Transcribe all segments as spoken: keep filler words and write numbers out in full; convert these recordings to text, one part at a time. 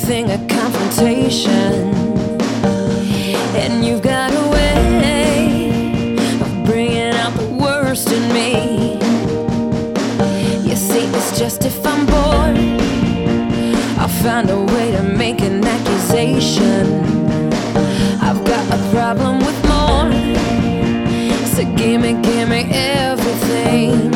everything a confrontation, and you've got a way of bringing out the worst in me. You see, it's just if I'm bored, I'll find a way to make an accusation. I've got a problem with more, so gimme, gimme everything.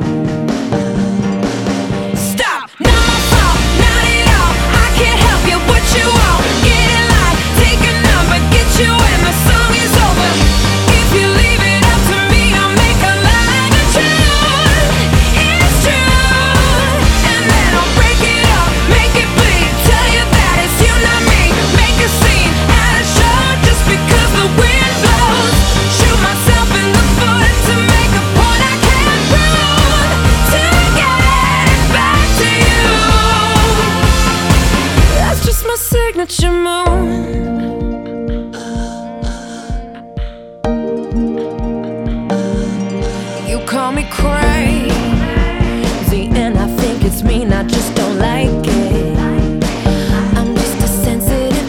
Stop! Not my fault, not at all. I can't help you, what you want. Get in line, take a number, get you in, my song is over. If you leave it up to me, I'll make a lie the truth. It's true, and then I'll break it up, make it bleed. Tell you that it's you, not me. Make a scene at a show just because the wind blows. Shoot myself in the foot to make a point I can't prove. To get back to you, that's just my signature move. You call me crazy, and I think it's mean, I just don't like it. I'm just a sensitive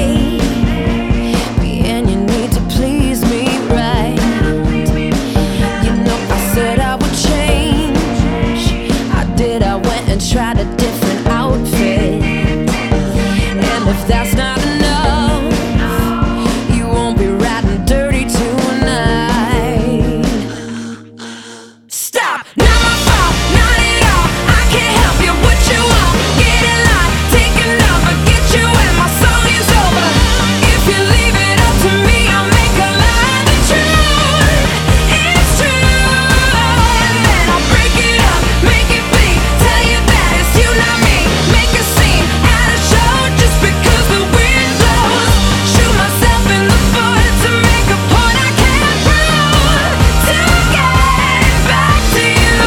baby, and you need to please me right. You know I said I would change, I did, I went and tried a different outfit. And if that's not enough, you won't be riding dirty tonight. Stop! Not my fault, not at all. I can't help you, what you want. Get in line, take a number, get you in, my song is over. If you leave it up to me, I'll make a lie the truth. It's true, and then I'll break it up, make it bleed. Tell you that it's you, not me. Make a scene at a show just because the wind blows. Shoot myself in the foot to make a point I can't prove. To get back to you,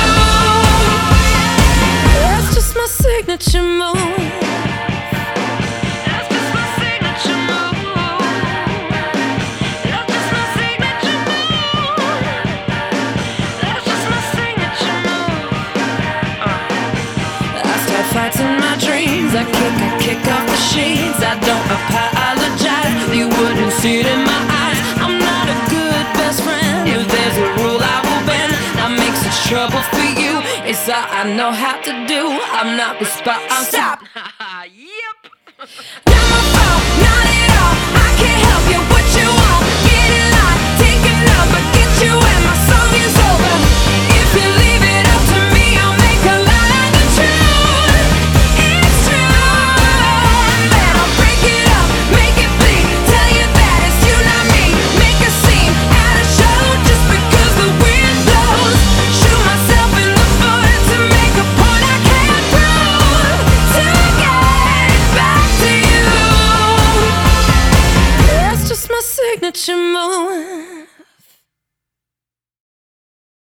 that's just my signature move. That's just my signature move. That's just my signature move. That's just my signature move. I start fights in my dreams. I kick, I kick off the sheets. I don't apologize. You wouldn't see it in my eyes. I'm not a good best friend. If there's a rule, I will bend. I make such trouble for you. It's all I know how to do. I'm not responsible. Stop.